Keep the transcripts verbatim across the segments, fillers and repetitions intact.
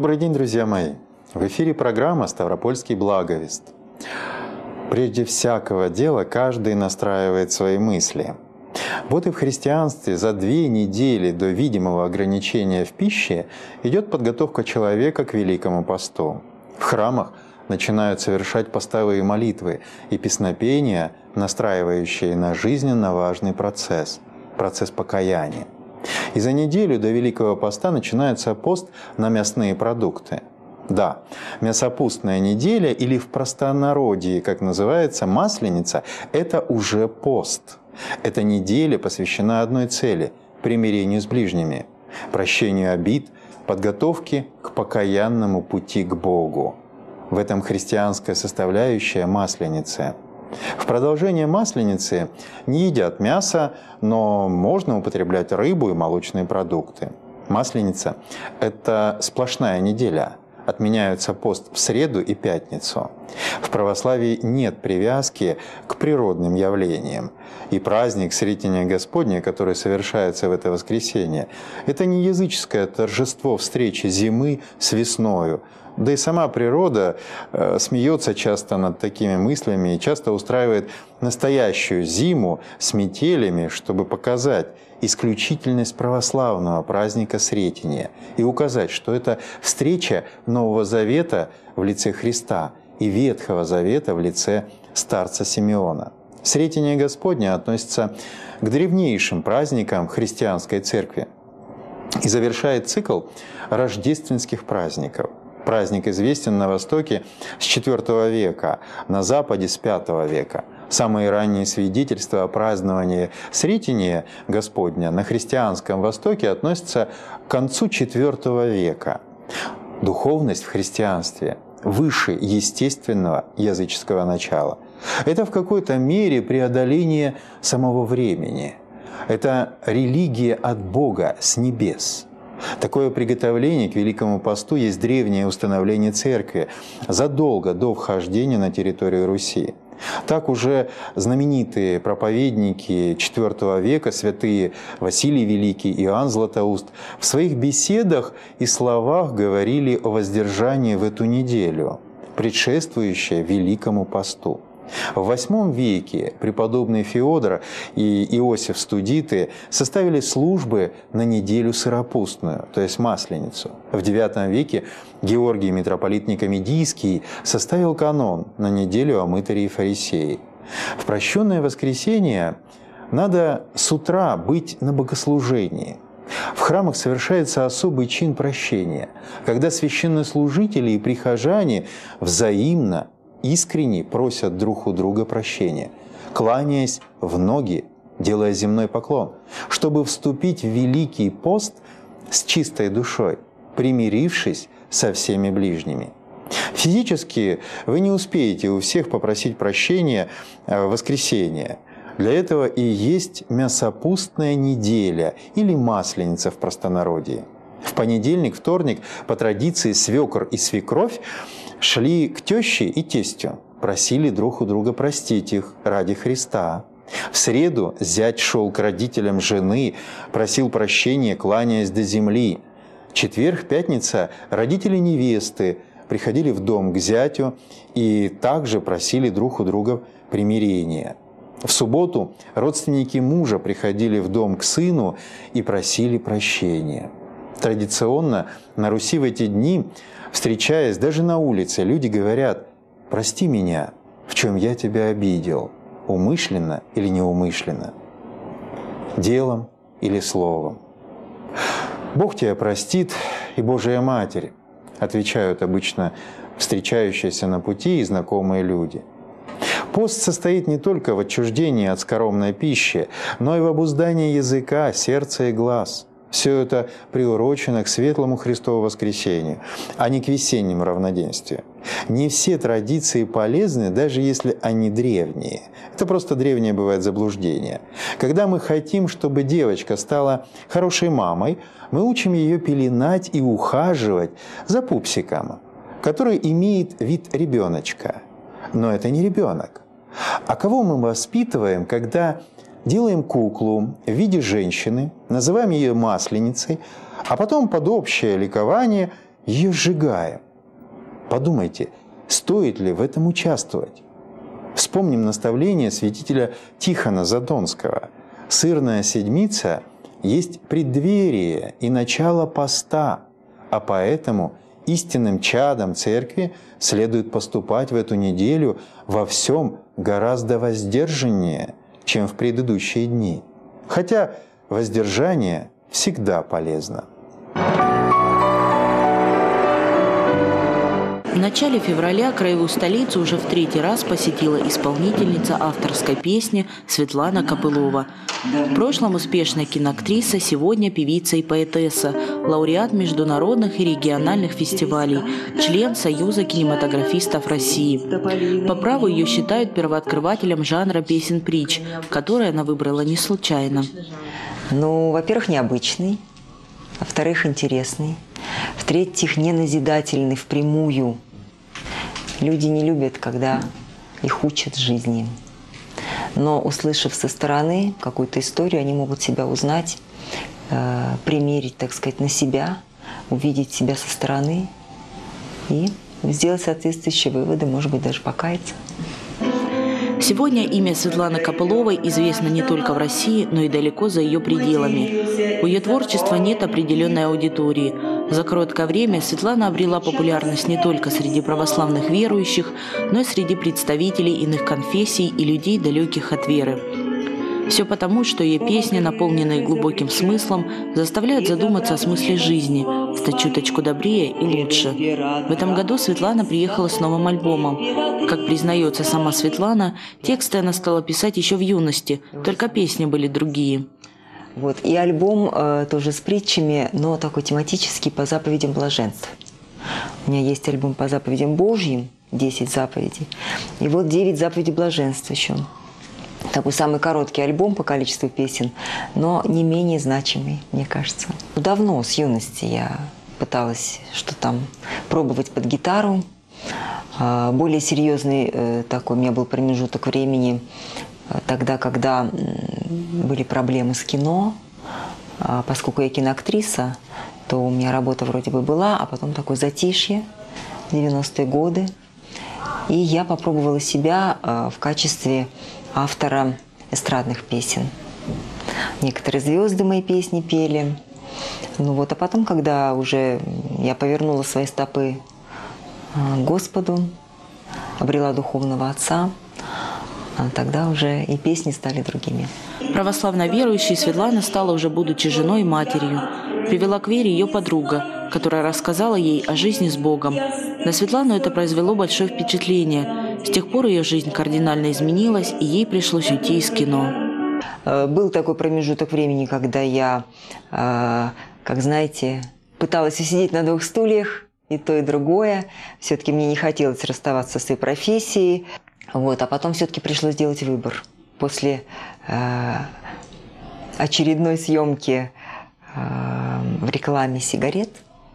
Добрый день, друзья мои! В эфире программа «Ставропольский благовест». Прежде всякого дела каждый настраивает свои мысли. Вот и в христианстве за две недели до видимого ограничения в пище идет подготовка человека к Великому посту. В храмах начинают совершать постовые молитвы и песнопения, настраивающие на жизненно важный процесс – процесс покаяния. И за неделю до Великого поста начинается пост на мясные продукты. Да, мясопустная неделя, или в простонародье, как называется, Масленица, это уже пост. Эта неделя посвящена одной цели – примирению с ближними, прощению обид, подготовке к покаянному пути к Богу. В этом христианская составляющая Масленицы. В продолжение Масленицы не едят мясо, но можно употреблять рыбу и молочные продукты. Масленица – это сплошная неделя. Отменяются пост в среду и пятницу. В православии нет привязки к природным явлениям. И праздник Сретения Господня, который совершается в это воскресенье, это не языческое торжество встречи зимы с весною. Да и сама природа э, смеется часто над такими мыслями и часто устраивает настоящую зиму с метелями, чтобы показать исключительность православного праздника Сретения и указать, что это встреча Нового Завета в лице Христа и Ветхого Завета в лице старца Симеона. Сретение Господня относится к древнейшим праздникам христианской церкви и завершает цикл рождественских праздников. Праздник известен на Востоке с четвёртого века, на Западе с пятого века. Самые ранние свидетельства о праздновании Сретения Господня на христианском Востоке относятся к концу четвёртого века. Духовность в христианстве выше естественного языческого начала. Это в какой-то мере преодоление самого времени. Это религия от Бога с небес. Такое приготовление к Великому посту есть древнее установление церкви задолго до вхождения на территорию Руси. Так уже знаменитые проповедники четвёртого века, святые Василий Великий и Иоанн Златоуст, в своих беседах и словах говорили о воздержании в эту неделю, предшествующее Великому посту. В восьмом веке преподобный Феодор и Иосиф Студиты составили службы на неделю сыропустную, то есть Масленицу. В девятом веке Георгий митрополит Никомедийский составил канон на неделю о мытаре и фарисее. В прощенное воскресенье надо с утра быть на богослужении. В храмах совершается особый чин прощения, когда священнослужители и прихожане взаимно искренне просят друг у друга прощения, кланяясь в ноги, делая земной поклон, чтобы вступить в Великий пост с чистой душой, примирившись со всеми ближними. Физически вы не успеете у всех попросить прощения в воскресенье. Для этого и есть мясопустная неделя или Масленица в простонародье. В понедельник, вторник по традиции свекор и свекровь шли к теще и тестю, просили друг у друга простить их ради Христа. В среду зять шел к родителям жены, просил прощения, кланяясь до земли. Четверг, пятница родители невесты приходили в дом к зятю и также просили друг у друга примирения. В субботу родственники мужа приходили в дом к сыну и просили прощения. Традиционно на Руси в эти дни, встречаясь даже на улице, люди говорят: «Прости меня, в чем я тебя обидел, умышленно или неумышленно, делом или словом». «Бог тебя простит и Божия Матерь», отвечают обычно встречающиеся на пути и знакомые люди. Пост состоит не только в отчуждении от скоромной пищи, но и в обуздании языка, сердца и глаз. Все это приурочено к светлому Христову воскресению, а не к весеннему равноденствию. Не все традиции полезны, даже если они древние. Это просто древнее бывает заблуждение. Когда мы хотим, чтобы девочка стала хорошей мамой, мы учим ее пеленать и ухаживать за пупсиком, который имеет вид ребеночка. Но это не ребенок. А кого мы воспитываем, когда делаем куклу в виде женщины, называем ее Масленицей, а потом под общее ликование ее сжигаем. Подумайте, стоит ли в этом участвовать? Вспомним наставление святителя Тихона Задонского. Сырная седмица есть преддверие и начало поста, а поэтому истинным чадом Церкви следует поступать в эту неделю во всем гораздо воздержаннее, чем в предыдущие дни. Хотя воздержание всегда полезно. В начале февраля краевую столицу уже в третий раз посетила исполнительница авторской песни Светлана Копылова. В прошлом успешная киноактриса, сегодня певица и поэтесса, лауреат международных и региональных фестивалей, член Союза кинематографистов России. По праву ее считают первооткрывателем жанра песен-притч, который она выбрала не случайно. Ну, во-первых, необычный, во-вторых, интересный, в-третьих, неназидательный впрямую. Люди не любят, когда их учат жизни. Но, услышав со стороны какую-то историю, они могут себя узнать, э, примерить, так сказать, на себя, увидеть себя со стороны и сделать соответствующие выводы, может быть, даже покаяться. Сегодня имя Светланы Копыловой известно не только в России, но и далеко за ее пределами. У ее творчества нет определенной аудитории. За короткое время Светлана обрела популярность не только среди православных верующих, но и среди представителей иных конфессий и людей, далеких от веры. Все потому, что ее песни, наполненные глубоким смыслом, заставляют задуматься о смысле жизни, стать чуточку добрее и лучше. В этом году Светлана приехала с новым альбомом. Как признается сама Светлана, тексты она стала писать еще в юности, только песни были другие. Вот. И альбом э, тоже с притчами, но такой тематический, по заповедям блаженств. У меня есть альбом по заповедям Божьим, десять заповедей, и вот девять заповедей блаженства еще. Такой самый короткий альбом по количеству песен, но не менее значимый, мне кажется. Давно, с юности я пыталась что-то там пробовать под гитару. Более серьезный такой у меня был промежуток времени тогда, когда были проблемы с кино. Поскольку я киноактриса, то у меня работа вроде бы была, а потом такое затишье, девяностые годы. И я попробовала себя в качестве автора эстрадных песен. Некоторые звезды мои песни пели. Ну вот, а потом, когда уже я повернула свои стопы к Господу, обрела духовного отца, тогда уже и песни стали другими. Православно верующей Светлана стала уже будучи женой и матерью. Привела к вере ее подруга, которая рассказала ей о жизни с Богом. На Светлану это произвело большое впечатление. С тех пор ее жизнь кардинально изменилась, и ей пришлось уйти из кино. Был такой промежуток времени, когда я, как знаете, пыталась усидеть на двух стульях, и то, и другое. Все-таки мне не хотелось расставаться с своей профессией. Вот, а потом все-таки пришлось сделать выбор. После очередной съемки в рекламе сигарет,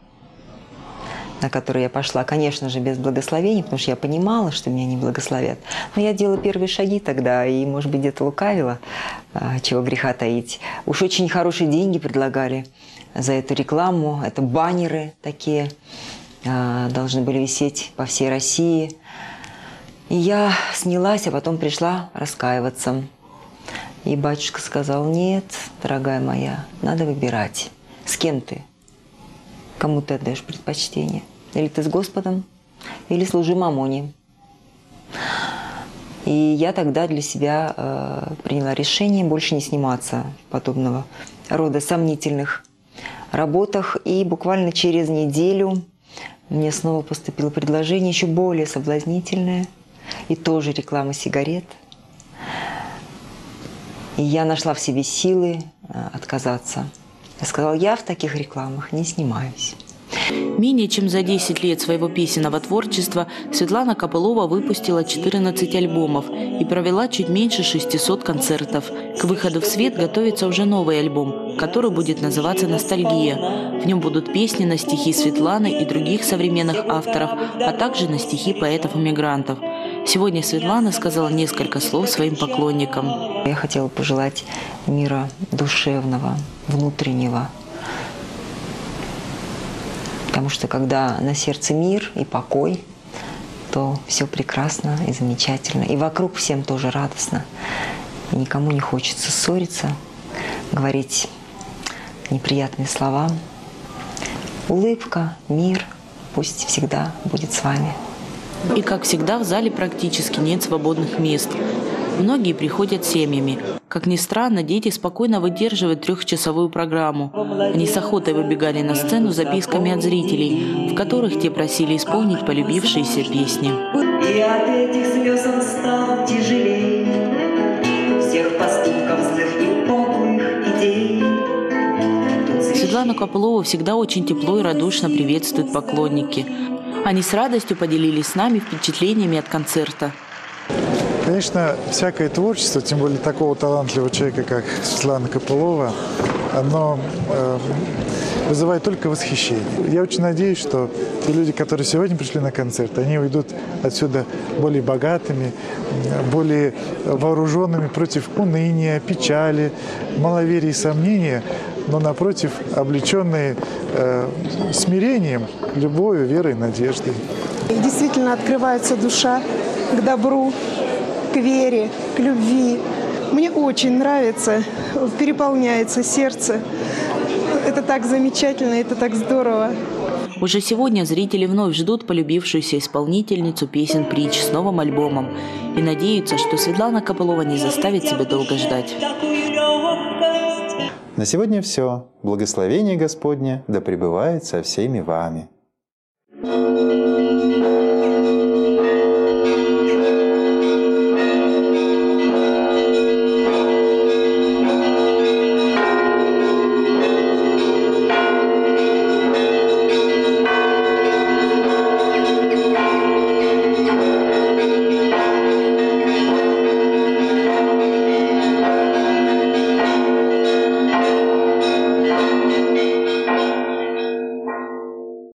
на которую я пошла, конечно же, без благословений, потому что я понимала, что меня не благословят. Но я делала первые шаги тогда и, может быть, где-то лукавила, чего греха таить. Уж очень хорошие деньги предлагали за эту рекламу. Это баннеры такие, должны были висеть по всей России. И я снялась, а потом пришла раскаиваться. И батюшка сказал: нет, дорогая моя, надо выбирать, с кем ты. Кому ты отдаешь предпочтение? Или ты с Господом, или служи мамоне. И я тогда для себя э, приняла решение больше не сниматься в подобного рода сомнительных работах. И буквально через неделю мне снова поступило предложение, еще более соблазнительное, и тоже реклама сигарет. И я нашла в себе силы э, отказаться. Я сказала: я в таких рекламах не снимаюсь. Менее чем за десять лет своего песенного творчества Светлана Копылова выпустила четырнадцать альбомов и провела чуть меньше шестисот концертов. К выходу в свет готовится уже новый альбом, который будет называться «Ностальгия». В нем будут песни на стихи Светланы и других современных авторов, а также на стихи поэтов-эмигрантов. Сегодня Светлана сказала несколько слов своим поклонникам. Я хотела пожелать мира душевного, внутреннего. Потому что когда на сердце мир и покой, то все прекрасно и замечательно. И вокруг всем тоже радостно. И никому не хочется ссориться, говорить неприятные слова. Улыбка, мир пусть всегда будет с вами. И, как всегда, в зале практически нет свободных мест. Многие приходят семьями. Как ни странно, дети спокойно выдерживают трехчасовую программу. Они с охотой выбегали на сцену с записками от зрителей, в которых те просили исполнить полюбившиеся песни. И от этих слез он стал тяжелее всех поступков злых и подлых идей. Светлану Копылову всегда очень тепло и радушно приветствуют поклонники. Они с радостью поделились с нами впечатлениями от концерта. Конечно, всякое творчество, тем более такого талантливого человека, как Светлана Копылова, оно э, вызывает только восхищение. Я очень надеюсь, что те люди, которые сегодня пришли на концерт, они уйдут отсюда более богатыми, более вооруженными против уныния, печали, маловерия и сомнения, но, напротив, облеченные э, смирением, любовью, верой и надеждой. И действительно открывается душа к добру, к вере, к любви. Мне очень нравится, переполняется сердце. Это так замечательно, это так здорово. Уже сегодня зрители вновь ждут полюбившуюся исполнительницу песен притч с новым альбомом и надеются, что Светлана Копылова не заставит себя долго ждать. На сегодня все. Благословение Господне да пребывает со всеми вами.